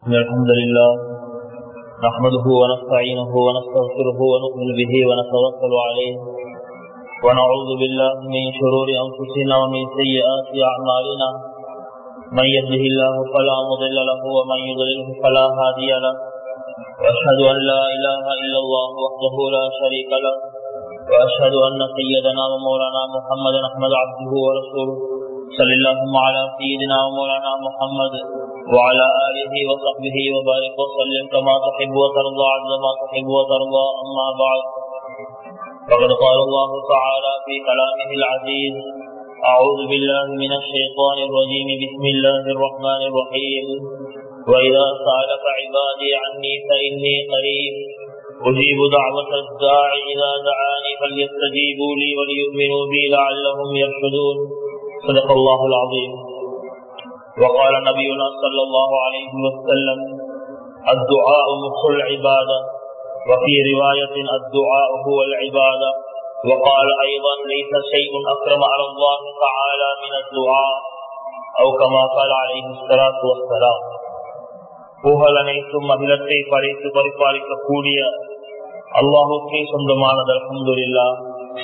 الحمد لله نحمده ونستعينه ونستغفره ونؤمن به ونتوكل عليه ونعوذ بالله من شرور أنفسنا ومن سيئات أعمالنا من يهده الله فلا مضل له ومن يضلله فلا هادي له وأشهد أن لا إله إلا الله وحده لا شريك له وأشهد أن سيدنا ومولانا محمدا أحمد عبده ورسوله صلى الله على سيدنا ومولانا محمد وعلى آله وصحبه وبارك وسلم كما تحب وترضى عز ما تحب وترضى. أما بعد فقد قال الله تعالى في كلامه العزيز: أعوذ بالله من الشيطان الرجيم بسم الله الرحمن الرحيم وإذا سألك عبادي عني فإني قريب أجيب دعوة الداعي إذا دعاني فليستجيبوا لي وليؤمنوا بي لعلهم يرشدون. صدق الله العظيم. وقال نبينا صلى الله عليه وسلم: الدعاء مخ العبادة، وفي رواية الدعاء هو العبادة. وقال أيضا: ليس شيء أكرم على الله تعالى من الدعاء، أو كما قال عليه الصلاة والسلام. புகழ் அனைத்தும் அகிலத்தை படைத்து பரிபாலிக்கக்கூடிய அல்லாஹுக்கே சொந்தமானது. அல்ஹம்துலில்லாஹ்.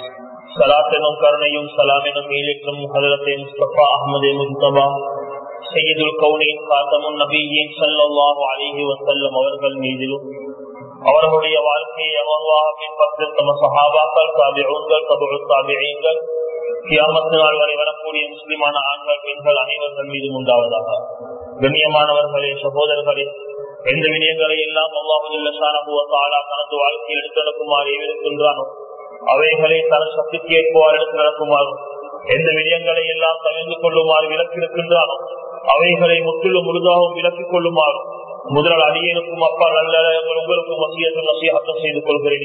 ஸலாத் எனும் கருணையும் ஸலாம் எனும் ஈலேற்றும் ஹஜ்ரத் முஸ்தபா அஹ்மதே முஜ்தபா சையதுல் கௌனைன் காத்தமுன் நபியின் ஸல்லல்லாஹு அலைஹி வஸல்லம் அவர்கள் மீதிலும், அவர்களுடைய வாழ்க்கையை அமர்வாக பின்பற்ற தம சஹாபாக்கள், தாபிஊன்கள், தபுஉ தாபிஈன்கள், கியாமத் நாள் வரை வரக்கூடிய முஸ்லிமான ஆண்கள், பெண்கள் அனைவர்கள் மீதும் உண்டாவதாக. கண்ணியமானவர்களே, சகோதரர்களே, எந்த விடயங்களை எல்லாம் அல்லாஹ் ஜல்ல ஷானஹு வ தஆலா தனது வாழ்க்கையில் எடுத்து நடக்குமாறு ஏவிருக்கின்றானோ அவைகளை தனது சக்திக்கு ஏற்பவாறு எடுத்து நடக்குமாறு, எந்த விடயங்களை எல்லாம் தவிர்த்து கொள்ளுமாறு விலக்கிருக்கின்றானோ அவைகளை முற்றிலும் முழுதாகவும் விலக்கிக் கொள்ளுமாறு முதல் அடியனுக்கும் அப்பா நல்ல உங்களுக்கும் வசியத்தும் நசீஹத்தும் செய்து கொள்கிறேன்.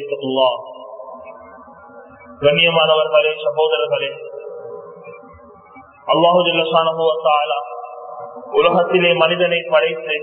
கண்ணியமானவர்களே, சகோதரர்களே, அல்லாஹ் ஜல்ல ஷானஹு வ தஆலா உலகத்திலே மனிதனை படைத்து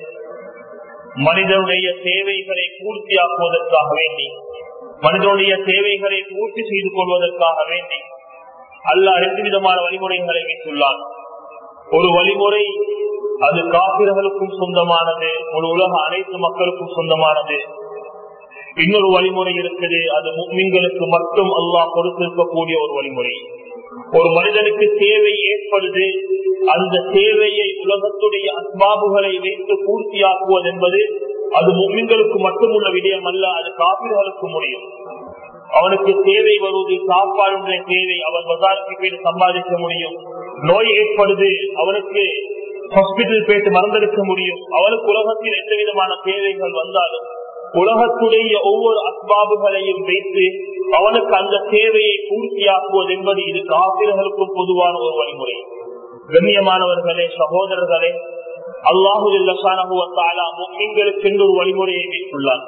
மனிதனுடைய தேவைகளை பூர்த்தியாக்குவதற்காக வேண்டி, மனிதனுடைய தேவைகளை பூர்த்தி செய்து கொள்வதற்காக வேண்டி அல்லாஹ் 2 விதமான வழிமுறைகளை வைத்துள்ளான். ஒரு வழிமுறை அது காபிர்களுக்கும் சொந்தமானது, ஒரு உலக அனைத்து மக்களுக்கும் சொந்தமானது. இன்னொரு வழிமுறை இருக்குது, அது முஃமின்களுக்கு மட்டும் அல்லாஹ் கொடுத்திருக்கக்கூடிய ஒரு வழிமுறை. ஒரு மனிதனுக்கு தேவை ஏற்படுது, அந்த தேவையை உலகத்துடைய அஸ்பாபுகளை வைத்து பூர்த்தியாக்குவது என்பது அது முஃமின்களுக்கு மட்டுமுள்ள விடயம் அல்ல, அது காபிர்களுக்கு முடியும். அவனுக்கு தேவை வருவது சாப்பாடுடைய தேவை, அவன் பஜாருக்கு போயிட்டு சம்பாதிக்க முடியும். நோய் ஏற்படுது, அவனுக்கு ஹாஸ்பிட்டல் போயிட்டு மருந்தெடுக்க முடியும். அவனுக்கு உலகத்தில் எந்த விதமான தேவைகள் வந்தாலும் உலகத்துடைய ஒவ்வொரு அஸ்பாபுகளையும் வைத்து அவனுக்கு அந்த தேவையை பூர்த்தியாக்குவது என்பது இது காபிர்களுக்கும் பொதுவான ஒரு வழிமுறை. கண்ணியமானவர்களே, சகோதரர்களே, அல்லாஹு ஜல்ல ஷானஹு வ தஆலா முஃமின்களுக்கு ஒரு வழிமுறையை வைத்துள்ளார்.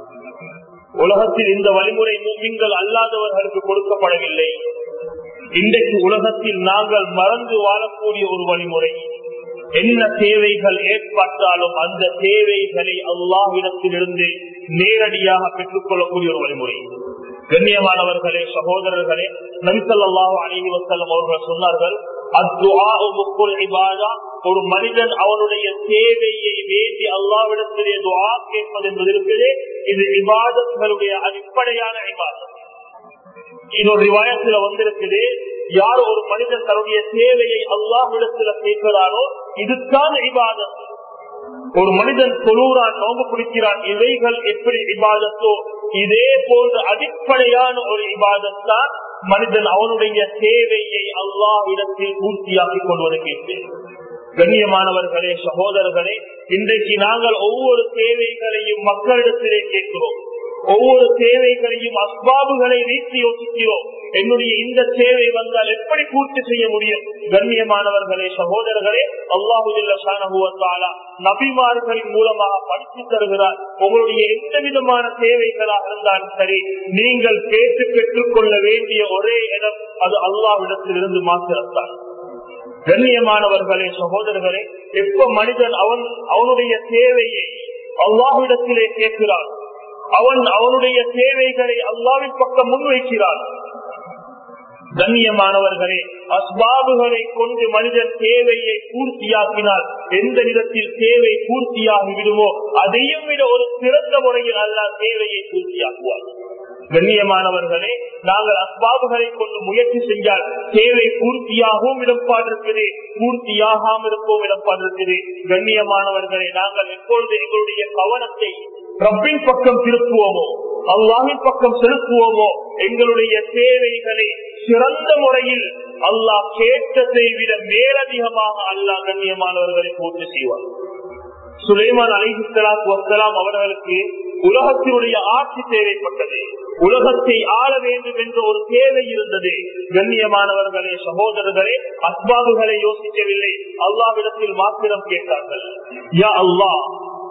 உலகத்தில் இந்த வழிமுறை முஃமின்கள் அல்லாதவர்களுக்கு கொடுக்கப்படவில்லை. இன்றைக்கு உலகத்தில் நாங்கள் மறந்து வாழக்கூடிய ஒரு வழிமுறை. என்ன தேவைகள் ஏற்பட்டாலும் அந்த தேவைகளை அல்லாஹ்விடத்திலிருந்து நேரடியாக பெற்றுக் கொள்ளக்கூடிய ஒரு வழிமுறை. கண்ணியமானவர்களே, சகோதரர்களே, நபி ஸல்லல்லாஹு அலைஹி வஸல்லம் அவர்கள் சொன்னார்கள், அத்துஆஉ முக்குல் இபாதா. ஒரு மனிதன் அவனுடைய தேவையை வேண்டி அல்லாஹ்விடத்திலே துஆ கேட்பது என்பது இருக்குது, இது இபாதத்துகளுடைய அடிப்படையான இபாதத். இன்னொரு ரிவாயத்துல வந்திருக்குது, யார் ஒரு மனிதன் தன்னுடைய தேவையை அல்லாஹ்விடத்துல கேட்கிறாரோ இதுதான் இபாதத். ஒரு மனிதன் தொழுகிறான், நோன்பு பிடிக்கிறான், இவைகள் எப்படி இபாதத்தோ இதே போன்ற அடிப்படையான ஒரு இபாதத் தான் மனிதன் அவனுடைய தேவையை அல்லாஹ்விடத்தில் பூர்த்தியாக்கிக் கொள்வதை கேட்டு. கண்ணியமானவர்களே, சகோதரர்களே, இன்றைக்கு நாங்கள் ஒவ்வொரு தேவைகளையும் மக்களிடத்திலே கேட்கிறோம். ஒவ்வொரு தேவைகளையும் அஸ்பாபுகளை வைத்து யோசிக்கிறோம். என்னுடைய இந்த தேவை வந்தால் எப்படி பூர்த்தி செய்ய முடியும்? கண்ணியமானவர்களே, சகோதரர்களே, அல்லாஹு ஜல்ல ஷானஹு வ தஆலா நபிமார்களின் மூலமாக படித்து தருகிறார். உங்களுடைய எந்த விதமான தேவைகளாக இருந்தாலும் சரி, நீங்கள் கேட்டு பெற்றுக் கொள்ள வேண்டிய ஒரே இடம் அது அல்லாஹ்விடத்தில் இருந்து மாத்திரத்தான். கண்ணியமானவர்களே, சகோதரர்களே, எப்ப மனிதன் அவனுடைய தேவையை அல்லாஹ்விடத்திலே கேட்கிறான், அவனுடைய தேவைகளை அல்லாஹ்வின் பக்கம் முன்வைக்கிறான், கண்ணியமானவர்களே, அஸ்பாபுகளை கொண்டு மனிதன் தேவையை பூர்த்தியாக்கினால் எந்த விதத்தில் தேவை பூர்த்தியாகி விடுமோ அதையும் விட ஒரு சிறந்த முறையில் அல்லாஹ் தேவையை பூர்த்தியாக்குவார். கண்ணியமானவர்களே, நாங்கள் அஸ்பாபுகளை கொண்டு முயற்சி செஞ்சால் தேவை பூர்த்தியாகவும் இடம்பாடு இருக்குது, பூர்த்தியாகாமல் இருப்போம் இடம்பாடு இருக்குது. கண்ணியமானவர்களே, நாங்கள் எப்பொழுது எங்களுடைய கவனத்தை ரப்பின் பக்கம் திருப்புவோமோ, அல்லாஹ்வின் பக்கம் செலுத்துவோமோ, எங்களுடைய தேவைகளை சிறந்த முறையில் அல்லாஹ் கேட்டதை விட மேலதிகமாக அல்லாஹ் கண்ணியமானவர்களை பூர்த்தி செய்வார். சுலைமான் அலைஹிஸ்ஸலாத்து வஸ்ஸலாம் அவர்களுக்கு உலகத்தினுடைய ஆட்சி தேவைப்பட்டது, உலகத்தை ஆள வேண்டும் என்ற ஒரு தேவை இருந்தது. கண்ணியமானவர்களே, சகோதரர்களே, அஸ்பாபுகளை யோசிக்கவில்லை, அல்லாஹ்விடத்தில் மாத்திரம் கேட்டார்கள். யா அல்லாஹ்,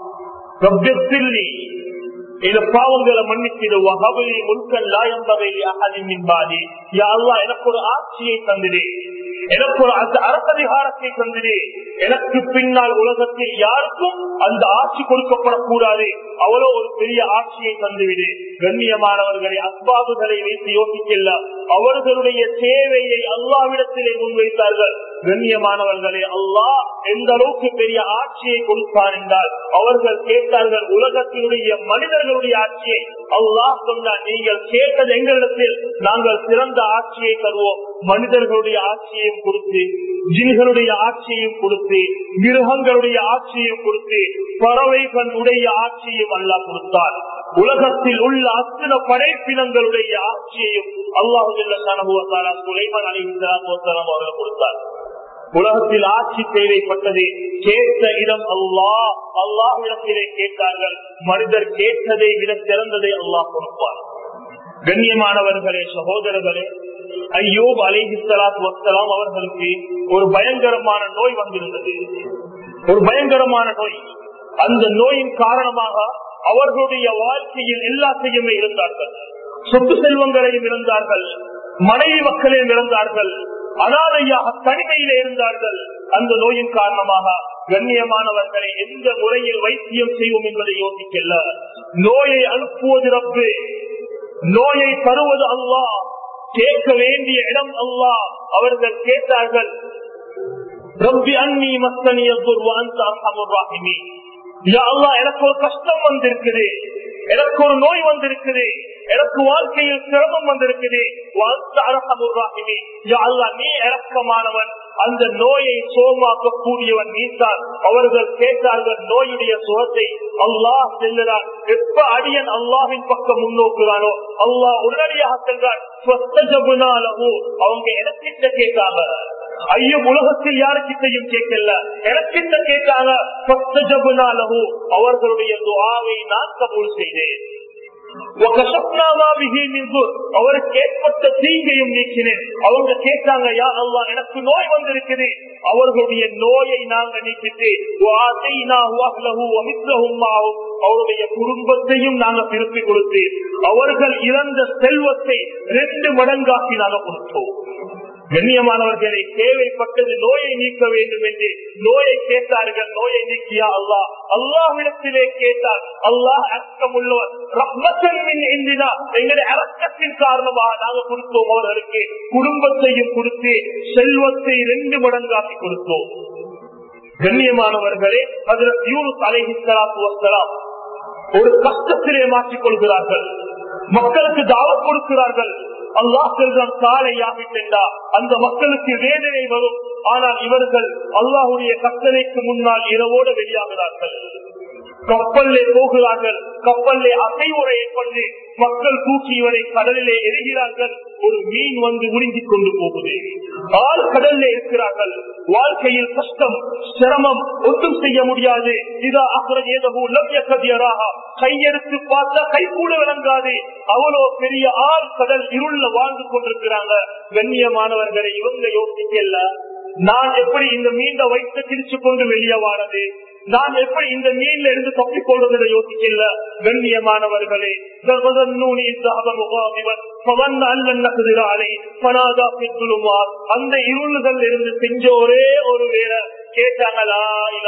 ரப்பிர்லி, இந்த பாவங்களை மன்னிச்சிடு, வஹப்லி முல்கன் லா யம்பகி லிஅஹதின் மின் பாதி. யா அல்லாஹ், எனக்கு ஒரு ஆட்சியை தந்திடு, எனக்கு ஒரு அரசதிகாரத்தை தந்திடு, எனக்கு பின்னால் உலகத்தில் யாருக்கும் அந்த ஆட்சி கொடுக்கப்படக்கூடாது, அவ்வளோ ஒரு பெரிய ஆட்சியை தந்துவிடு. கண்ணியமானவர்களை, அஸ்பாபுகளை வைத்து யோசிக்கல, அவர்களுடைய தேவையை அல்லாஹ்விடத்திலே முன்வைத்தார்கள். கண்ணியமானவர்களே, அல்லாஹ் எந்த அளவுக்கு பெரிய ஆட்சியை கொடுத்தார் என்றால், அவர்கள் கேட்டார்கள் உலகத்தினுடைய மனிதர்களுடைய ஆட்சியை. அல்லாஹ் சொன்னார், நீங்கள் கேட்டது எங்களிடத்தில், நாங்கள் சிறந்த ஆட்சியை தருவோம். மனிதர்களுடைய ஆட்சியையும் கொடுத்து, ஜின்களுடைய ஆட்சியையும் கொடுத்து, மிருகங்களுடைய ஆட்சியையும் கொடுத்து, பறவைகளுடைய ஆட்சியும் அல்லாஹ் கொடுத்தார். உலகத்தில் உள்ள அத்தனை படைப்பினங்களுடைய ஆட்சியையும் அல்லாஹ் சுப்ஹானஹு வ தஆலா சுலைமான் அலைஹிஸ்ஸலாத்து வஸ்ஸலாம் அவர்கள் கொடுத்தார். உலகத்தில் ஆட்சி தேவைப்பட்டது, கேட்ட இடம் அல்லாஹ், அல்லாஹ்விடத்திலே கேட்டார்கள். மனிதர் கேட்டதை விட சிறந்ததை அல்லாஹ் கொடுப்பார். கண்ணியமானவர்களே, சகோதரர்களே, அய்யூப் அலைஹிஸ்ஸலாத்து வஸ்ஸலாம் அவர்களுக்கு ஒரு பயங்கரமான நோய் வந்திருந்தது, ஒரு பயங்கரமான நோய். அந்த நோயின் காரணமாக அவர்களுடைய வாழ்க்கையில் எல்லாத்தையுமே இழந்தார்கள், சொத்து செல்வங்களையும் இழந்தார்கள், மனைவி மக்களையும் இழந்தார்கள், அனாதையாக தனிமையிலே இருந்தார்கள். அந்த நோயின் காரணமாக கண்ணியமானவர்களை எந்த முறையில் வைத்தியம் செய்வோம் என்பதை யோசிக்கல. நோயை அனுப்புவது ரப்பு, நோயை தருவது அல்லாஹ், கேட்க வேண்டிய இடம் அல்லாஹ். அவர்கள் கேட்டார்கள், ரப்பி அன்னி மஸ்ஸனிய துர் வ அன்த அர்ஹமுர் ராஹிமீன். யா அல்லாஹ், எனக்கு ஒரு கஷ்டம் வந்திருக்குது, எனக்கு ஒரு நோய் வந்திருக்குது, எனக்கு வாழ்க்கையில் சிரமம் வந்திருக்குது, நீ இரக்கமானவன், அந்த நோயை சோமாக்க கூடியவன் நீதான். அவர்கள் கேட்டார்கள் நோயுடைய சுகத்தை. அல்லாஹ் செல்லுறான், எப்ப அடியன் அல்லாஹின் பக்கம் முன்னோக்குறானோ அல்லாஹ் உடனடியாக சென்றான். அவங்க எனக்கிட்ட கேட்டாங்க, ஐயோ உலகத்தில் யாருக்கிட்டையும் கேட்கல, எனக்கிட்ட கேட்டாங்க. அவர்களுடைய துஆவை நான் கபூல் செய்தேன். அவருக்கு ஏற்பட்ட தீங்கையும் நீக்கினேன். அவங்க கேட்டாங்க, யா அல்லாஹ், எனக்கு நோய் வந்திருக்குது, அவர்களுடைய நோயை நாங்க நீக்கிட்டு அவருடைய குடும்பத்தையும் நாங்க திருப்பி கொடுத்து அவர்கள் இழந்த செல்வத்தை 2 மடங்காக்கி நாங்க கொடுத்தோம். கண்ணியமானவர்களை, தேவைப்பட்டது நோயை நீக்க வேண்டும் என்று நோயை கேட்டார்கள். நோயை நீக்கியா அல்லாஹ், அல்லாஹ்விடத்திலே கேட்டார். அல்லாஹ் இரக்கமுள்ளவர், ரஹ்மத்தன் மின் இந்தினா, எங்களுடைய இரக்கத்தின் காரணமாக நாங்கள் கொடுத்தோம். அவர்களுக்கு குடும்பத்தையும் கொடுத்து செல்வத்தை 2 மடங்காக்கி கொடுத்தோம். கண்ணியமானவர்களே, ஹஜ்ரத் யூனுஸ் அலைஹிஸ்ஸலாத்து வஸ்ஸலாம் ஒரு கஷ்டத்திலே மாற்றிக் கொள்கிறார்கள், மக்களுக்கு தாவத் கொடுக்கிறார்கள். அல்லாஹ் செல்றான், காலையாகிட்டா அந்த மக்களுக்கு வேதனை வரும். ஆனால் இவர்கள் அல்லாஹுடைய கட்டளைக்கு முன்னால் இரவோடு வெளியாகிறார்கள். கப்பல்லே போகிறார்கள், கப்பல்லே அசைவுரையை பண்ணி மக்கள் தூக்கி இவரை கடலிலே எரிகிறார்கள். ஒரு மீன் வந்து உறிஞ்சிக் கொண்டு போகுது. ஆள் கடல்ல இருக்கிறார்கள், வாழ்க்கையில் கஷ்டம் சிரமம், ஒன்றும் செய்ய முடியாது. இதா அஹ்ரஜஹு லம் யகதியராஹா, கையெடுத்து பார்த்தா கை கூட விளங்காது. அவ்வளோ பெரிய ஆள் கடல் இருள்ல வாழ்ந்து கொண்டிருக்கிறாங்க. கண்ணியமானவர்களை, இவங்க யோசிக்கல, நான் எப்படி இந்த மீண்ட வயிற்று திரிச்சு கொண்டு வெளியே வாழது, நான் எப்படி இந்த மீன்ல இருந்து தப்பிக் கொள்வதை யோசிக்கல. கண்ணியமானவர்களே, அந்த இருள்கள் இருந்து செஞ்ச ஒரே ஒரு வேலை கேட்டாங்களா,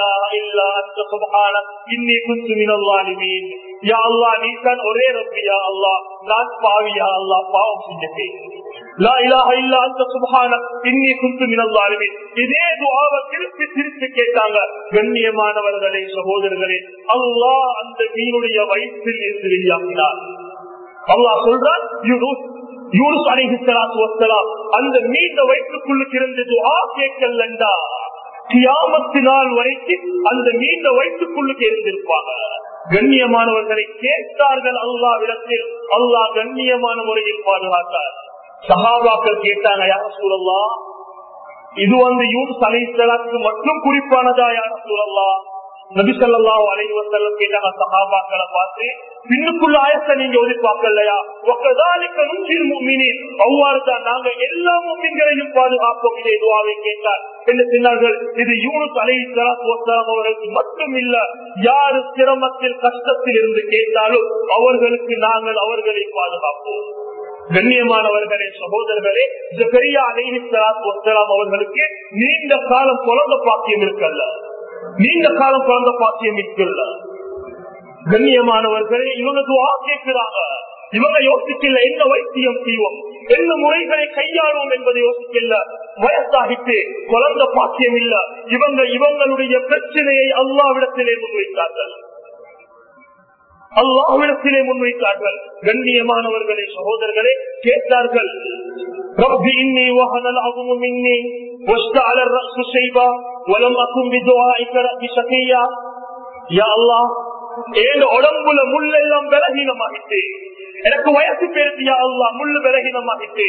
இன்னி குந்து மினல்லாலிமீன், யா அல்லாஹ் நீதான் ஒரே ரப்பியா அல்லாஹ், நான் பாவியா அல்லாஹ், பாவம் செஞ்சுட்டேன். லா இலாஹ இல்லா அன்த சுப்ஹானக் இன்னி குன்து மினல் ஸாலிமீன். இதே துஆவை திருப்பி திருப்பி கேட்டாங்க. கண்ணியமானவர்களே, சகோதரர்களே, அல்லாஹ் அந்த மீனுடைய வயிற்றில் இருந்து வெளியாக்கினார். அல்லாஹ் சொல்றான், யூனுஸ் அலைஹிஸ்ஸலாத்து வஸ்ஸலாம் அந்த மீன் வயிற்றுக்குள்ளுக்கு இருந்து துஆ கேட்கலண்டா கியாமத் நாள் வரைக்கும் அந்த மீன் வயிற்றுக்குள்ளுக்கு இருந்திருப்பாங்க. கண்ணியமானவர்களை கேட்டார்கள் அல்லாஹ்விடத்தில். அல்லாஹ் கண்ணியமான முறையில் பாதுகாத்தார். சஹாபாக்கள் கேட்டாங்க, யா ரசூலல்லாஹ், இது யூனுஸ் அலைஹிஸ்ஸலாத்துக்கு மட்டும் குறிப்பானதா யா ரசூலல்லாஹ்? நபி ஸல்லல்லாஹு அலைஹி வஸல்லம் கேட்டாங்க சஹாபாக்களை பார்த்து, பின்னுக்குள்ள ஆயத்தை நீங்க ஓதி பார்க்கலையா? வகதாலிக நுன்ஜில் முஃமினீன், அவ்வாறுதான் நாங்க எல்லா முஃமின்களையும் பாதுகாப்போம். இதே துஆவை கேட்டார். என்ன சொன்னார்கள்? இது யூனுஸ் அலைஹிஸ்ஸலாத்து வஸ்ஸலாம் அவர்களுக்கு மட்டும் இல்ல, யாரு சிரமத்தில் கஷ்டத்தில் இருந்து கேட்டாலும் அவர்களுக்கு நாங்கள் அவர்களை பாதுகாப்போம். கண்ணியமானவர்களே, சகோதரர்களே, ஜக்கரியா அலைஹிஸ்ஸலாத்து வஸ்ஸலாம் அவர்களுக்கு நீண்ட காலம் குழந்தை பாக்கியம் இருக்கல்ல, நீண்ட காலம் குழந்தை பாக்கியம் இருக்கல்ல. கண்ணியமானவர்களே, இவங்க துஆ கேட்கிறாங்க. இவங்க யோசிக்கல என்ன வைத்தியம் செய்வோம், என்ன முறைகளை கையாளுவோம் என்பதை யோசிக்கல. வயசாகிட்டு குழந்தை பாக்கியம் இல்ல. இவங்களுடைய பிரச்சனையை அல்லாஹ்விடத்திலே முன்வைத்தார்கள். அல்லாஹ்விடத்திலே முன்வைத்தார்கள். கண்ணியமானவர்களே, சகோதரர்களே, கேட்டார்கள், ரப்பி இன்னி வஹனல் அஸ்மு மின்னி வஸ்தஅல அர்-ரஅஸு ஷைபா வலம் அகுன் பிதுஆஇக ரப்பி ஷகியா. யா அல்லாஹ், என் உடம்புல முள் எல்லாம் பலகீனமாகிட்டு, எனக்கு வயசு பேருக்கு யா அல்லாஹ் முள்ளு பலகீனமாகிட்டு,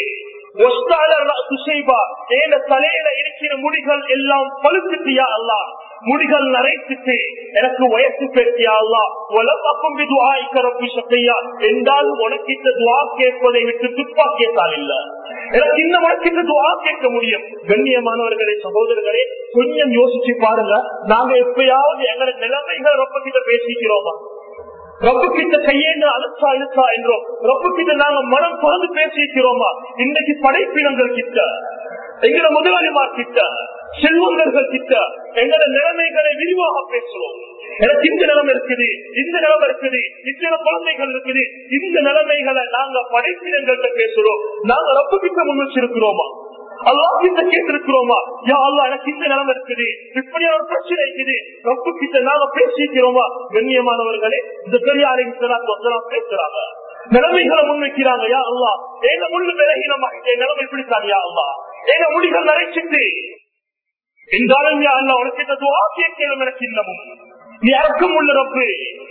தலையில இருக்கிற முடிகள் எல்லாம் பழுத்துட்டு யா அல்லாஹ், முடிகள் நரைத்துட்டு எனக்கு வயசு பேசியா அல்லாஹ், உலகம் என்றாலும் உனக்கிட்ட துஆ கேட்பதை விட்டு துப்பா கேட்டால் இல்ல, எனக்கு இன்னும் உனக்கிட்ட துஆ கேட்க முடியும். கண்ணியமானவர்களே, சகோதரர்களே, கொஞ்சம் யோசிச்சு பாருங்க. நாங்க எப்பயாவது எங்களை நிலைமைகள் ரொம்ப கிட்ட பேசிக்கிறோமா? ரப்பு கிட்ட கையேந்து அழுத்தா இழுத்தா என்றோம். ரப்பு கிட்ட நாங்க மனம் தொடர்ந்து பேசிக்கிறோமா? இன்னைக்கு படைப்பினங்கள் கிட்ட, எங்கள முதலாளிமார் கிட்ட, செல்வந்தர்கள் கிட்ட எங்களோட நிலைமைகளை விரிவாக பேசுவோம். எனக்கு இந்த நிலைமை இருக்குது, இந்த நிலைமை இருக்குது, இத்தனை குழந்தைகள் இருக்குது, இந்த நிலைமைகளை நாங்க படைப்பினங்கள்கிட்ட பேசுறோம். நாங்க ரப்பு கிட்ட முன் வச்சிருக்கிறோமா? அல்லாஹ் கிட்ட கேட்டிருக்கிறோமா? யா அல்லாஹ், எனக்கு இந்த நிலைமை இருக்குது, இப்படியான ஒரு பிரச்சனை இருக்குது, ரப்பு கிட்ட நாங்க பேசிக்கிறோமா? கண்ணியமானவர்களே, ஜக்கரியா அலைஹிஸ்ஸலாத்து வஸ்ஸலாம் பேசுறாங்க, நிலைமைகளை முன்வைக்கிறாங்க. யா அல்லாஹ், எங்க முள்ளு விலகினமாகிட்டே நிலைமை பிடித்தாங்க. யா அல்லாஹ், எங்க முடிகள் நரைச்சிட்டு என்றாலும் யா அல்லாஹ், உனக்கிட்ட துஆ கேட்கணும். எனக்கு இன்னமும் நீ அடக்கம் உள்ள ரப்பு,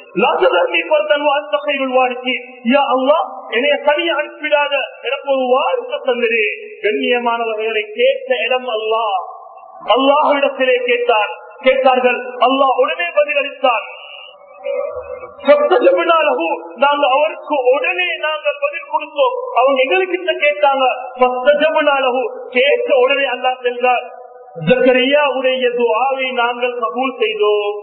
தனியா அனுப்பிடாத, எனக்கு ஒரு வாரிசு தந்தது. கண்ணியமானவர்களை கேட்ட இடம் அல்லாஹ், அல்லாஹ்விடத்திலே கேட்டார்கள். அல்லாஹ் உடனே பதிலளித்தான். நாங்க அவருக்கு உடனே நாங்கள் பதில் கொடுத்தோம். அவங்க எங்களுக்கு கேட்டாங்க, கேட்ட உடனே அல்லாஹ் சென்றார், ஜக்கரியாவுடைய துஆவை நாங்கள் கபூல் செய்தோம்.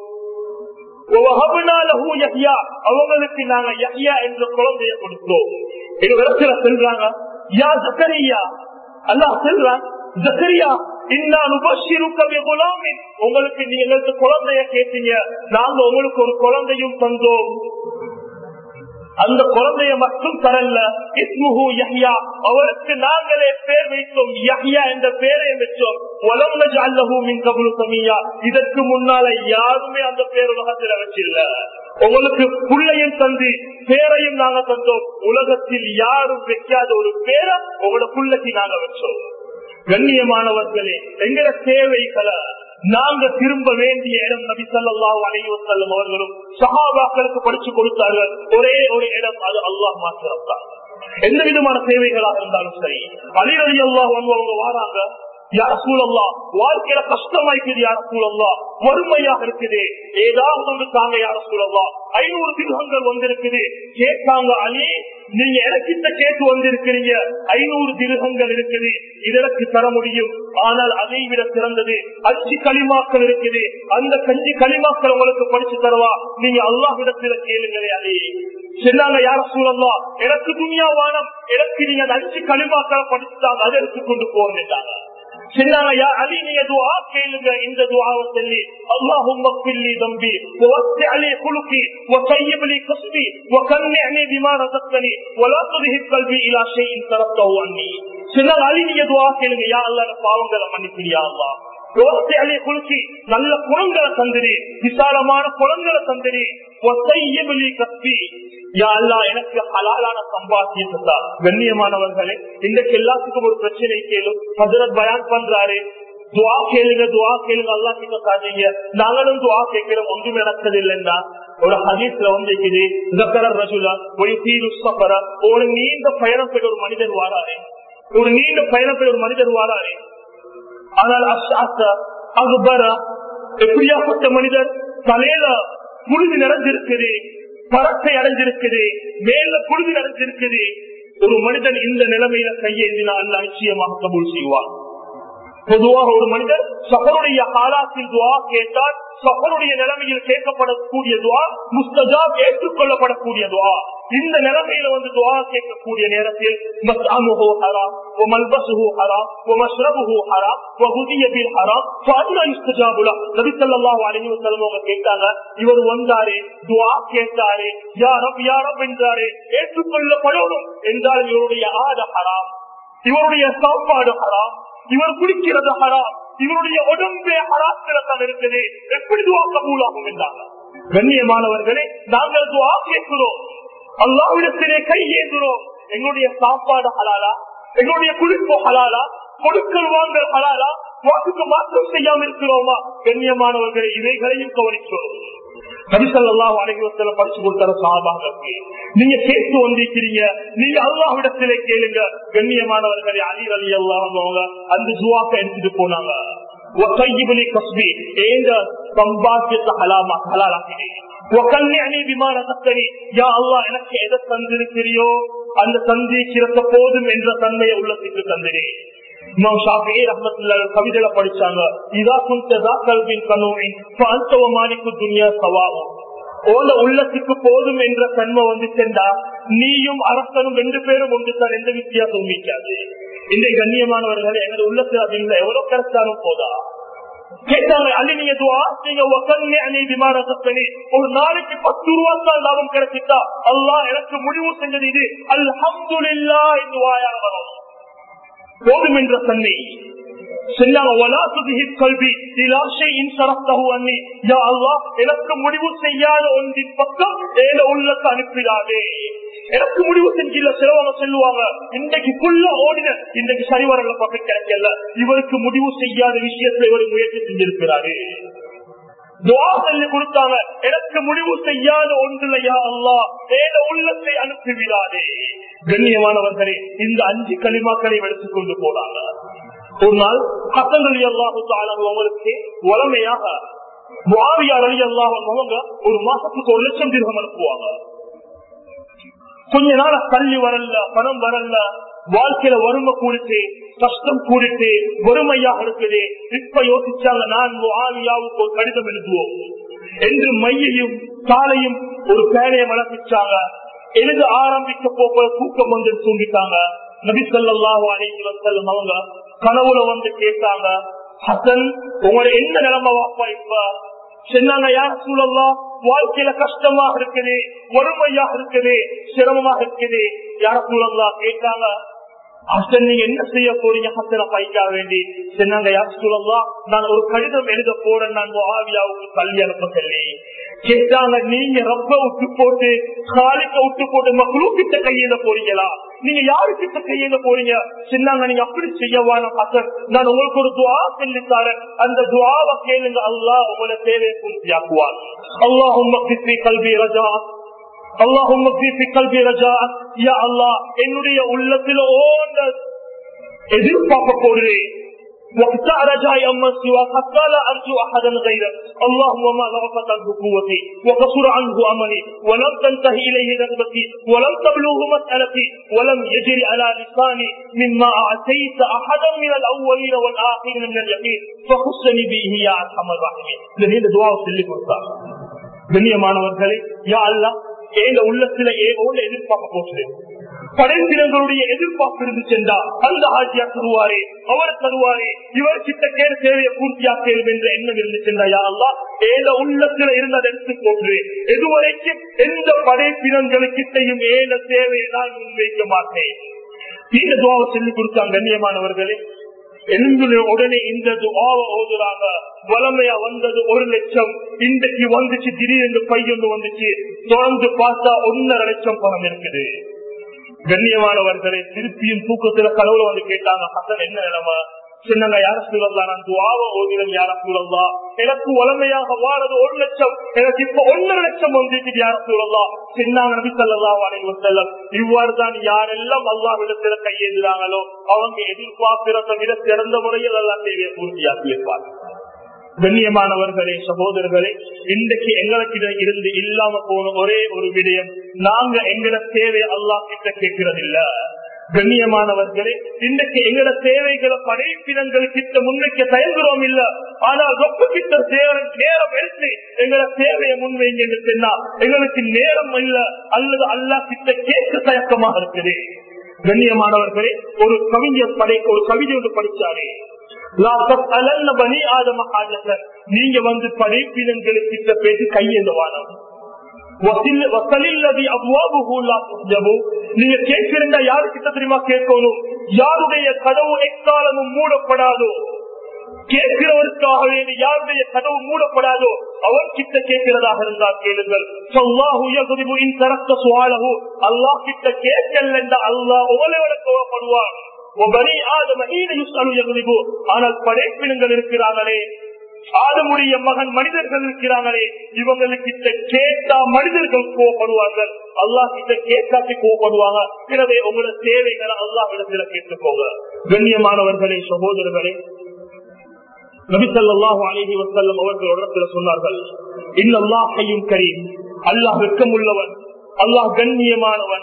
அவங்களுக்கு நாங்க யஹ்யா என்ற குழந்தையை கொடுத்தோம். எங்க இடத்துல செல்றாங்க, யா ஜக்கரியா, அல்லாஹ் செல்றான், ஜக்கரியா இன்னா நுபஷ்ஷிருக பிகுலாமின், உங்களுக்கு நீங்க எங்களுக்கு குழந்தைய கேட்டீங்க, நாங்க உங்களுக்கு ஒரு குழந்தையும் தந்தோம். அந்த குழந்தைய மட்டும் தரல, இஸ்முஹு யஹ்யா, அவருக்கு நாங்களே பேர் வைத்தோம், யஹ்யா என்ற பேரை வச்சோம். வலம் நஜஅல்லஹு மின் கப்லு சமியா, இதற்கு முன்னால யாருமே அந்த பேர் உலகத்தில் வச்சில்ல. உங்களுக்கு புள்ளையும் தந்து பேரையும் நாங்க தந்தோம். உலகத்தில் யாரும் வைக்காத ஒரு பேரை உங்களோட புள்ளைக்கு நாங்க வச்சோம். கண்ணியமானவர்களே, எங்கட தேவைகளை நாங்க திரும்ப வேண்டிய இடம் நபி ஸல்லல்லாஹு அலைஹி வஸல்லம் அவர்களும் சஹாபாக்களுக்கு படிச்சு கொடுத்தார்கள். ஒரே ஒரு இடம், அது அல்லாஹ் மாத்திரம் தான். எந்த விதமான தேவைகளாக இருந்தாலும் சரி, அலி ரலியல்லாஹு அன்ஹு அவங்க வாராங்க, யா ரசூலல்லாஹ், வாழ்க்கையில கஷ்டமா இருக்குது யா ரசூலல்லாஹ், வறுமையாக இருக்குது, ஏதாவது ஒன்று தாங்க யா ரசூலல்லாஹ், 500 திர்ஹங்கள் வந்திருக்குது. கேட்காங்க, அலி நீங்க எனக்கிட்ட கேட்டு வந்திருக்கிறீங்க, 500 திர்ஹங்கள் இருக்குது, இதற்கு தர முடியும். ஆனால் அதை விட சிறந்தது 5 களிமாக்கள் இருக்குது, அந்த 5 களிமாக்கள் உங்களுக்கு படிச்சு தரவா, நீங்க அல்லாஹ்விடத்துல கேளுங்களே. அலி சொன்னாங்க, யா ரசூலல்லாஹ், எனக்கு துன்யா வானம், எனக்கு நீங்க 5 களிமாக்களை படிச்சுட்டாங்க, அதை எடுத்துக்கொண்டு போறாங்க. சொன்னாங்க, யா அலி நீங்க துஆ கேளுங்க, இந்த துஆவை சொல்லி, அல்லாஹும்ம ஃபில்லி தம்பி வவஸ்ஸி லி குலுகி வஸய்யிப் லி கஸ்பி வகன்னி'னி பிமா ரஸக்தனி வலா துذஹிப் கல்பி இலா ஷைஇன் தரக்தஹு அன்னி. சில அலி நீங்க துவா கேளுங்க, யா அல்லாஹ் பாவங்களை மன்னிப்பியா அல்லாஹ், அலியை குளிச்சு நல்ல குளங்களை தந்திரி, விசாலமான குளங்களை தந்திரி, கப்பி யா அல்லாஹ் எனக்கு ஹலாலான சம்பாத்தியத்தை. கண்ணியமானவர்களே, இன்றைக்கு எல்லாத்துக்கும் ஒரு பிரச்சனை கேளும். ஹஜ்ரத் பயான் பண்றாரு, துவா கேளுங்க துவா கேளுங்க அல்லா கிட்ட காட்டுங்க. நாங்களும் துவா கேட்கிறோம், ஒன்றும் நடக்கிறது இல்லைன்னா. ஒரு ஹதீஸ்ல வந்து ஒரு நீண்ட பயணப்பட்ட ஒரு மனிதர் வாராரு, ஒரு நீண்ட பயணப்பட்ட ஒரு மனிதர் வாராரு. ஆனால் எப்படியாப்பட்ட மனிதர், தலையில புழுதி நிறைஞ்சிருக்குது, பரத்தை அடைஞ்சிருக்குது, மேல புழுதி அடைஞ்சிருக்குது. ஒரு மனிதன் இந்த நிலைமையில கையேந்தினால் அல்லாஹ் நிச்சயமாக கபூல் செய்வார். பொதுவாக ஒரு மனிதர் சஃபருடைய காலத்தில் துஆ கேட்டால் சஃபருடைய நிலைமையில் கேட்கப்படக்கூடிய துஆ முஸ்தஜாப், ஏற்றுக்கொள்ளப்படக்கூடிய துஆ. இந்த நிலைமையில வந்து துஆ கேட்கக்கூடிய நேரத்தில் மஸ்அமுஹு ஹராம் வ மல்பஸுஹு ஹராம் வ மஷ்ரபுஹு ஹராம் வ ஹுதிய பில் ஹராம் ஃபஅன்னா யுஸ்தஜாபு லஹு. நபி ஸல்லல்லாஹு அலைஹி வஸல்லம் அவங்க கேட்டாங்க, இவர் வந்தாரே துஆ கேட்டாரே, யா ரப் யா ரப் என்றாரே, ஏற்றுக்கொள்ளப்படணும் என்றால் இவருடைய ஆட ஹராம், இவருடைய சாப்பாடு ஹராம், இவர் குடிக்கிறது ஹராம், இவருடைய உடம்பே ஹராத்துல தான் இருக்குது, எப்படி துஆ கபூலாகும் என்றாங்க. கண்ணியமானவர்களே, நாங்கள் துஆ கேட்கிறோம், அல்லாஹ்விடத்திலே கையேந்துறோம். எங்களுடைய சாப்பாடு ஹலாலா, எங்களுடைய குளிப்பு ஹலாலா, கொடுக்கல் வாங்கல் ஹலாலா, வாக்குக்கு மாற்றம் செய்யாமல் இருக்கிறோமா? கண்ணியமானவர்களை இவைகளையும் கவனிக்கிறோம். நபி ஸல்லல்லாஹு அலைஹி வஸல்லம் படிச்சு கொடுத்தார சஹாபாக்களுக்கு, நீங்க கேட்டு வந்திருக்கிறீங்க, நீங்க அல்லாஹ்விடத்திலே கேளுங்க. கண்ணியமானவர்களை அலி ரலியல்லாஹு அன்ஹு அந்த துஆவை எடுத்துட்டு போனாங்க. வஸய்யிபுலி கஸ்பி, ஏங்க சம்பாத்தியத்தை ஹலாலாக்கினே. வகல்லிஅனி பிமா ரஸக்தனி, யா அல்லாஹ் எனக்கு எதை தந்திருக்கிறியோ அந்த தந்திருக்கிறத போதும் என்ற தன்மையை உள்ளத்துக்கு தந்திரே. இமாம் ஷாஃபிஈ ரஹ்மத்துல்லாஹி அலைஹி கவிதையில படிச்சாங்க, இதா குன்த ذا قلب قنوع فانت ومالك الدنيا سواء. ஓல உள்ளத்துக்கு போதும் என்ற தன்மை வந்து சென்றா நீயும் அரசனும் ரெண்டு பேரும் ஒன்று தான், எந்த வித்தியாசம் இருக்காது. இந்த கண்ணியமானவர்கள் எங்க உள்ளத்துல அப்படிங்கிற எவ்வளவு கரெக்டானும் போதா கேட்டாங்க. அலி நீங்க துஆ செய்யுங்க, வகல்லிஅனி பிமா ரஸக்தனி, ஒரு நாளைக்கு 10 ரூபாய் தான் லாபம் கிடைச்சிட்டா அல்லாஹ் எனக்கு முடிவு செஞ்சது இது அல்ஹம்துலில்லாஹ் என்று வாயால வரணும், போதும் என்ற தன்மை எனக்கு முடிவு செய்யாத ஒன்றின் பக்கம் உள்ளத்தை அனுப்பிடாதே. எனக்கு முடிவு செஞ்சில சிலவங்க சொல்லுவாங்க, இன்றைக்கு ஃபுல்லா ஓடின, இன்றைக்கு சரிவரல பக்கம் கிடைக்கல, இவருக்கு முடிவு செய்யாத விஷயத்துல இவர் முயற்சி செஞ்சிருக்கிறாரு. துஆ சொல்லி கொடுத்தாங்க, எனக்கு முடிவு செய்யாத ஒன்றில்லையா அல்லாஹ் உள்ளத்தை அனுப்பிவிடாதே. கண்ணியமானவர்களே, இந்த 5 கலிமாக்களை எடுத்துக் கொண்டு போனாங்க. ஒரு நாள் ஹசன் ரலியல்லாஹு தஆலா அவங்களுக்கு வளமையாக முஆவியா ரலியல்லாஹு அன்ஹு ஒரு மாசத்துக்கு 1 லட்சம் திர்ஹம் அனுப்புவாங்க. கொஞ்ச நாள் கல்வி வரல, பணம் வரல, வாழ்க்கையில வறுமை கூடிட்டு, கஷ்டம் கூடிட்டு, வறுமையாக இருக்குது. இப்ப யோசிச்சாங்க, நான் முஆவியாவுக்கு ஒரு கடிதம் எழுதுவோம் என்று மையையும் காலையும் ஒரு பேனையை மலப்பிச்சாங்க. எழுத ஆரம்பிக்க போக தூக்கம் வந்து தூங்கிட்டாங்க. நபி ஸல்லல்லாஹு அலைஹி வஸல்லம் அவங்க கனவுல வந்து கேட்டாங்க, ஹசன் உங்களுடைய என்ன நிலைமை வாப்பா? இப்ப சொன்னாங்க, யா ரசூலல்லாஹ் வாழ்க்கையில கஷ்டமாக இருக்குது, வறுமையாக இருக்குது, சிரமமாக இருக்குது. யா ரசூலல்லாஹ் கேட்டாங்க, ஹசன் நீங்க என்ன செய்ய போறீங்க? ஹசனை பைக்கா வேண்டி சொன்னாங்க, யா ரசூலல்லாஹ் நான் ஒரு கடிதம் எழுத போறேன், நான் முஆவியாவுக்கு கல்வி அனுப்ப சொல்லி. கேட்டாங்க, நீங்க ரப்ப விட்டு போட்டு காலிக்க விட்டு போட்டு மக்லூக்கிட்ட கையெழுத போறீங்களா? நீங்க யாருக்கிட்ட கையெழுத போறீங்க? சொன்னாங்க, நீங்க அப்படி செய்யவான ஹசன், நான் உங்களுக்கு ஒரு துஆ சொல்லித்தாரேன், அந்த துஆவை கேளுங்க, அல்லாஹ் உங்களை தேவையை பூர்த்தியாக்குவார். அல்லாஹும்ம ஃபிஸ்ஸி கல்பி ரஜா, அல்லாஹும்ம ஃபிஸ்ஸி கல்பி ரஜா, யா அல்லாஹ் என்னுடைய உள்ளத்துல ஓண்ட எதிர்பார்க்க போடுறேன். وقت رجاء أما سواك حتى لا أرجو أحدا غيرك. اللهم ما ضعفت عنه قوتي وقصر عنه أملي ولم تنتهي إليه رغبتي ولم تبلغه مسألتي ولم يجري على لساني مما أعطيت أحدا من الأولين والآخرين من اليقين فخصني به يا أرحم الراحمين. لذلك دعاء سلي கொடுத்தா. கண்ணியமானவர்களே, யா அல்லாஹ் எங்க உள்ளத்துல ஏகோல எதிர்பார்க்க போகிறேன். படைப்பினங்களுடைய எதிர்பார்ப்பு இருந்து சென்றா அந்த ஆட்சியா தருவாரே, அவர் தருவாரே, இவர் கிட்ட கேடு தேவையை பூர்த்தியாக்க என்ற எண்ணம் இருந்து சென்றா யா அல்லாஹ் ஏத உள்ளத்துல இருந்ததை எடுத்து போகிறேன். எதுவரைக்கும் எந்த படைப்பினங்களுக்கிட்டையும் ஏத தேவையை நான் முன்வைக்க மாட்டேன். இந்த துவாவை சொல்லி கொடுத்தாங்க. கண்ணியமானவர்களே, எங்களுடைய உடனே இந்த துவாவை ஓதுறாங்க. வளமையா வந்தது 1 லட்சம், இன்றைக்கு வந்துச்சு திடீரென்று பையொன்று வந்துச்சு. தொடர்ந்து பார்த்தா 1.5 லட்சம் பணம் இருக்குது. கண்ணியமானவர்களே, திருப்பியும் தூக்கத்துல கடவுளை வந்து கேட்டாங்க, ஹசன் என்ன நிலைமை? சொன்னாங்க, யார சூழல்லா, நான் துவாவை ஓதினேன் யார சூழல்லா, எனக்கு வளமையாக வாரது 1 லட்சம், எனக்கு இப்ப 1.5 லட்சம் வந்துட்டு யார சூழல்லா. சொன்னாங்க நபி ஸல்லல்லாஹு அலைஹி வஸல்லம், இவ்வாறு தான் யாரெல்லாம் அல்லாஹ்விடத்துல கையேந்துறாங்களோ அவங்க எதிர்பார்க்கிறத விட சிறந்த முறையில் எல்லாம் தேவையை பூர்த்தியாக்கி இருப்பார். கண்ணியமானவர்களே, சகோதரர்களே, இன்றைக்கு எங்களுக்கு இருந்து இல்லாம போன ஒரே ஒரு விடயம், நாங்க எங்கட தேவை அல்லாஹ் கிட்ட கேட்கிறது இல்ல. கண்ணியமானவர்களே, இன்றைக்கு எங்கட தேவைகளை படைப்பினங்கள் கிட்ட முன்வைக்க தயங்குறோம் இல்ல. ஆனால் ரொம்ப கிட்ட நேரம் எடுத்து எங்கட தேவையை முன்வைங்க என்று சொன்னா எங்களுக்கு நேரம் இல்ல, அல்லது அல்லாஹ் கிட்ட கேட்க தயக்கமாக இருக்குது. கண்ணியமானவர்களே, ஒரு கவிஞர் ஒரு கவிதை ஒன்று படிச்சாரு, நீங்க வந்து படைப்பினங்களுக்கு பேசி கையெழுந்த வானம், நீங்க கேட்கிறா யாருக்கிட்ட தெரியுமா கேட்கணும்? யாருடைய கதவு எக்காலமும் மூடப்படாதோ, கேட்கிறவருக்காகவே யாருடைய கதவு மூடப்படாதோ அவர் கிட்ட கேட்கிறதாக இருந்தால் கேளுங்கள். அல்லாஹ் கிட்ட கேட்கல அல்லாஹ் உங்களோட கோவப்படுவார். ஆனால் படைப்பினங்கள் இருக்கிறாங்களே, ஆதமுடைய மகன் மனிதர்கள் இருக்கிறாங்களே, இவங்களுக்கு கேட்டா மனிதர்கள் கோவப்படுவார்கள், அல்லாஹ் கிட்ட கேட்காட்டி கோவப்படுவாங்க. எனவே உங்களோட தேவைகளை அல்லாஹ் இடத்துல கேட்டுக்கோங்க. கண்ணியமானவர்களே, சகோதரர்களே, நபி ஸல்லல்லாஹு அலைஹி வஸல்லம் அவர்கள் இடத்துல சொன்னார்கள், இன்னல்லாஹ் ஹய்யும் கரீம், அல்லாஹ் வெட்கமுள்ளவன், அல்லாஹ் கண்ணியமானவன்.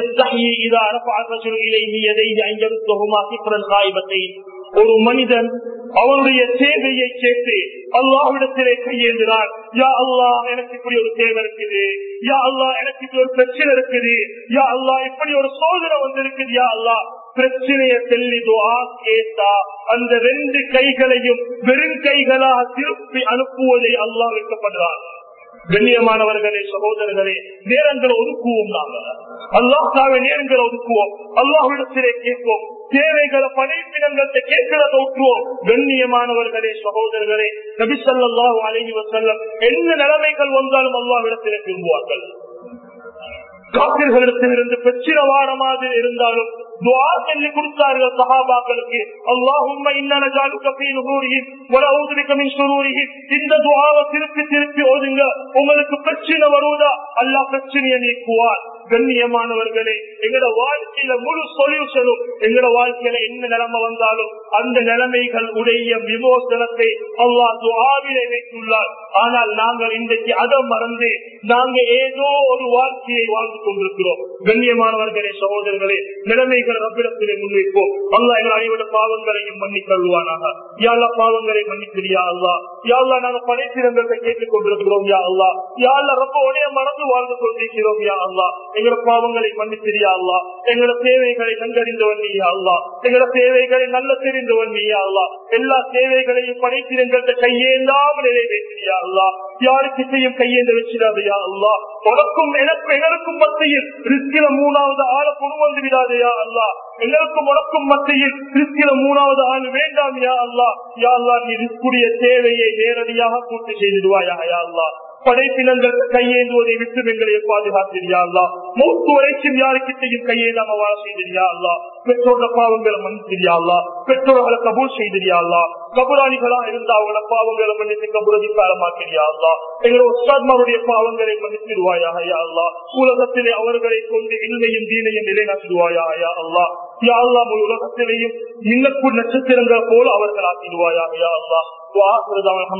ஒரு மனிதன் அவனுடைய சேவையை கேட்டு அல்லாஹ்விடத்திலே கையேந்தினார். யா அல்லாஹ், எனக்கு இப்படி ஒரு தேவை இருக்குது, யா அல்லாஹ் எனக்கு இப்படி ஒரு பிரச்சனை இருக்குது, யா அல்லாஹ் இப்படி ஒரு சோதனை வந்திருக்குது, யா அல்லாஹ் பிரச்சனையை சொல்லி துஆ கேட்டா அந்த 2 கைகளையும் வெறும் கைகளாக திருப்பி அனுப்புவதை அல்லாஹ் வெட்கப்படுறான். கண்ணியமானவர்களே, சகோதரர்களே, நேரங்களை ஒதுக்குவோம். நாங்கள் அல்லாஹ்க்காக நேரங்களை ஒதுக்குவோம், அல்லாஹ்விடத்திலே கேட்போம், தேவைகளை படைப்பினங்களை கேட்கிறத விட்டுருவோம். கண்ணியமானவர்களே, சகோதரர்களே, நபி ஸல்லல்லாஹு அலைஹி வஸல்லம் என்ன நிலைமைகள் வந்தாலும் அல்லாஹ்விடத்திலே திரும்புவார்கள். காபிர்களிடத்திலிருந்து பிரச்சனை வார மாதிரி இருந்தாலும் துஆ சொல்லி கொடுத்தார்கள் சஹாபாக்களுக்கு. அல்லாஹும்ம இன்னா நஜஅலுக ஃபீ நுஹூரிஹிம் வ நஊது பிக மின் ஷுரூரிஹிம். இந்த துஆவை திருப்பி திருப்பி ஓதுங்க. உங்களுக்கு பிரச்சனை வருவதா, அல்லாஹ் பிரச்சனையை நீக்குவார். கண்ணியமானவர்களே, எங்களோட வாழ்க்கையில முழு சொல்யூஷனும், எங்களோட வாழ்க்கையில என்ன நிலைமை வந்தாலும் அந்த நிலைமைகள் உடைய விமோசனத்தை அல்லாஹ் துஆவிலே வைத்துள்ளார். ஆனால் நாங்கள் இன்றைக்கு அதை மறந்து நாங்க ஏதோ ஒரு வாழ்க்கையை வாழ்ந்து கொண்டிருக்கிறோம். கண்ணியமானவர்களே, சகோதரர்களே, நிலைமைகள் ரப்பிடத்திலே முன்வைப்போம். அல்லாஹ் எங்கள் அனைவருடைய பாவங்களையும் மன்னிக்கொள்வானாக. யா அல்லாஹ் பாவங்களை மன்னிக்கிறியா அல்லாஹ்? யா அல்லாஹ் நாங்கள் படைப்பினங்களை கேட்டுக் கொண்டிருக்கிறோம். யா அல்லாஹ், யா அல்லாஹ் ரொம்ப உடைய மறந்து வாழ்ந்து கொண்டிருக்கிறோம். யா அல்லாஹ், எங்களோட பாவங்களை மன்னிக்கிறியா அல்லாஹ்? எங்களோட தேவைகளை நன்கறிந்தவன் நீ யா அல்லாஹ், எங்களோட தேவைகளை நல்ல தெரிந்தவன் நீ யா அல்லாஹ். எல்லா தேவைகளையும் படைப்பினங்கள்ட்ட கையேந்தாமல் நிறைவேற்றியா அல்லாஹ். யாருக்கிட்டையும் கையேந்த வச்சிடாது யா அல்லாஹ். உனக்கும் எங்களுக்கும் மத்தியில் ரிஸ்கில 3வது ஆளை கொண்டு வந்து விடாது யா அல்லாஹ். எங்களுக்கும் உனக்கும் மத்தியில் ரிஸ்கில 3வது ஆள் வேண்டாம் யா அல்லாஹ். யா அல்லாஹ், நீ ரிஸ்குடைய தேவையை நேரடியாக பூர்த்தி செய்திடுவாயா யா அல்லாஹ். படைப்பினங்கள் கையேந்துவதை விட்டு எங்களை பாதுகாத்திரியா அல்லாஹ். மூத்து வரைக்கும் யாருக்கிட்டையும் கையேந்தாம வாழ செய்திரியா அல்லாஹ். பெற்றோட பாவங்களை மன்னித்திரியா அல்லாஹ். பெற்றோர்களை கபூல் செய்திரியா அல்லாஹ். கபுராணிகளா இருந்தா அவங்களோட பாவங்களை மன்னித்து கபுரதி காலமாக்கிறியா அல்லாஹ். எங்களோட உஸ்தாத்மாருடைய பாவங்களை மன்னித்திடுவாயா யா அல்லாஹ். உலகத்திலே அவர்களை கொண்டு இல்மையும் தீனையும் நிலைநாட்டிடுவாயா யா அல்லாஹ். யா அல்லாஹ், முழு உலகத்திலேயும் இன்னக்கும் நட்சத்திரங்கள் போல அவர்கள் ஆக்கிடுவாயா யா அல்லாஹ்.